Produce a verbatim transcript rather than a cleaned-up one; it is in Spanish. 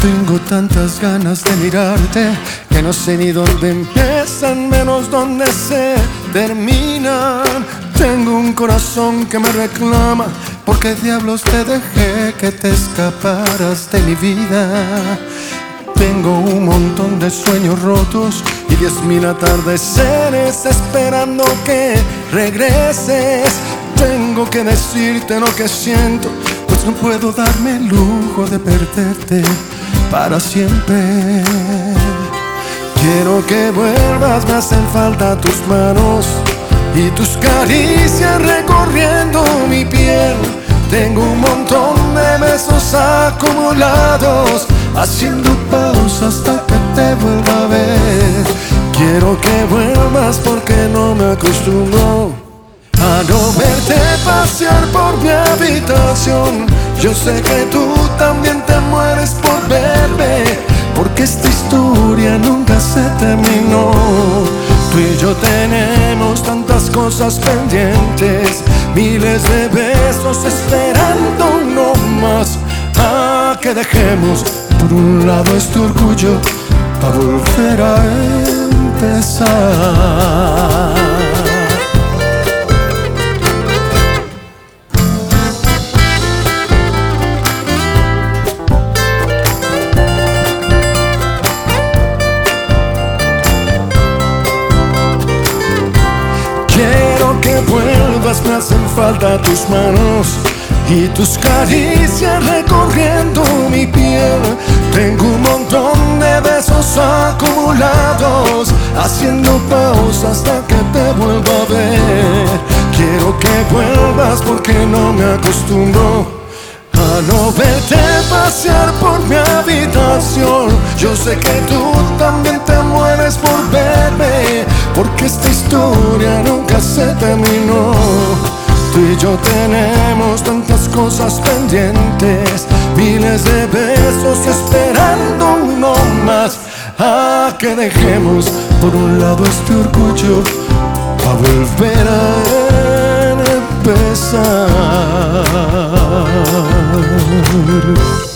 Tengo tantas ganas de mirarte que no sé ni dónde empiezan, menos dónde se terminan. Tengo un corazón que me reclama, ¿por qué diablos te dejé que te escaparas de mi vida? Tengo un montón de sueños rotos y diez mil atardeceres esperando que regreses. Tengo que decirte lo que siento, pues no puedo darme el lujo de perderte para siempre. Quiero que vuelvas, me hacen falta tus manos y tus caricias recorriendo mi piel. Tengo un montón de besos acumulados, haciendo pausa hasta que te vuelva a ver. Quiero que vuelvas porque no me acostumbro a no verte pasear por mi habitación. Yo sé que tú también te mueres por verme, porque esta historia nunca se terminó. Tú y yo tenemos tantas cosas pendientes, miles de besos esperando uno más. A que dejemos por un lado este orgullo para volver a empezar. Quiero que vuelvas, me hacen falta tus manos y tus caricias recorriendo mi piel. Tengo un montón de besos acumulados, haciendo pausa hasta que te vuelva a ver. Quiero que vuelvas porque no me acostumbro a no verte pasear por mi habitación. Yo sé que tú también te mueres por verme, porque esta historia nunca se terminó. Tú y yo tenemos tantas cosas pendientes, miles de besos esperando uno más. A que dejemos por un lado este orgullo para volver a empezar.